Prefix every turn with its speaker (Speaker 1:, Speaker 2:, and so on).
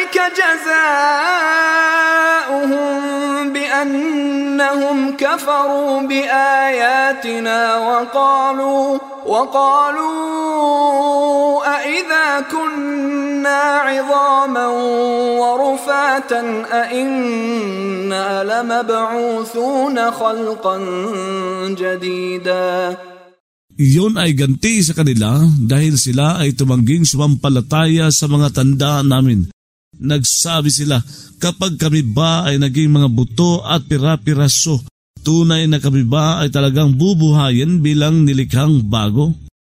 Speaker 1: جزاؤهم بأنهم كفروا بآياتنا وقالوا أإذا كنا عظاما ورفاتا أإنا لمبعوثون خلقا جديدا.
Speaker 2: Iyon ay ganti sa kanila dahil sila ay tumangging sumampalataya sa mga tanda namin. Nagsabi sila, kapag kami ba ay naging mga buto at pira-piraso, tunay na kami ba ay talagang bubuhayin bilang nilikhang bago?